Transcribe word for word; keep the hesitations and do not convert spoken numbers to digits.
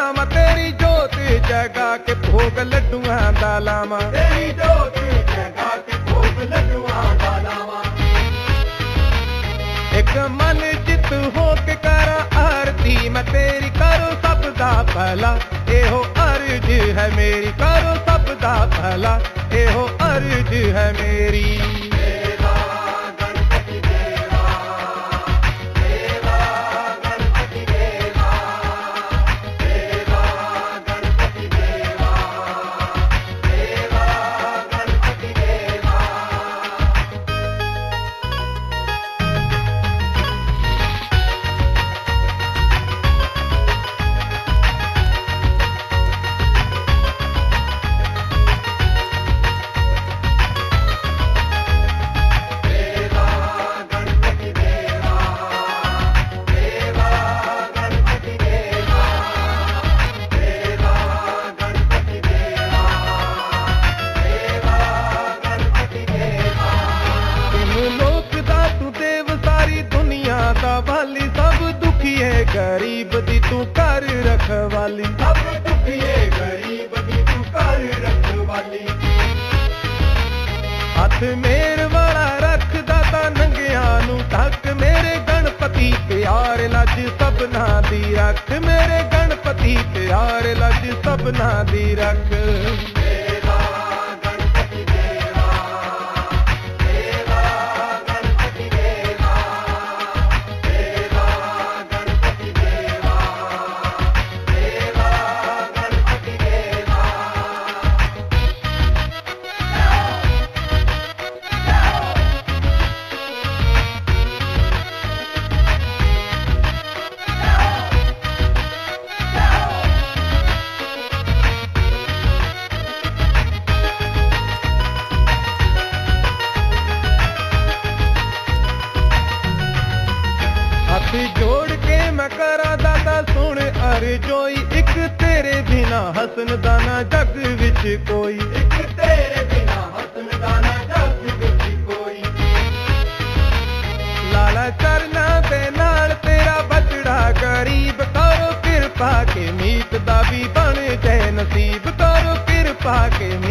मैं तेरी जोत जगा के भोग लड्डुआ दा लावां, तेरी जोत जगा के भोग लड्डुआ दा लावां। एक मन चित हो के करा आरती, मैं तेरी करो सब दा भला, एहो अर्ज है मेरी, करो सब दा भला, एहो अर्ज है मेरी। गरीब दी तू कर रखवाली, सब दुखिए गरीब दी तू कर रखवाली। हथ मेर वाला रख दाता नंगिया नू ढक, मेरे गणपति प्यार लज सबना दी रख, मेरे गणपति प्यार लज सबना दी रख। जोड़ के मैं करा दादा सुन अर्जोई, एक तेरे बिना हसन दाना जग विच कोई, एक तेरे बिना हसन दाना जग विच कोई। लाला चरना दे नाल तेरा बचड़ा गरीब, करो कृपा के मीत दा भी बन जाए नसीब, करो कृपा के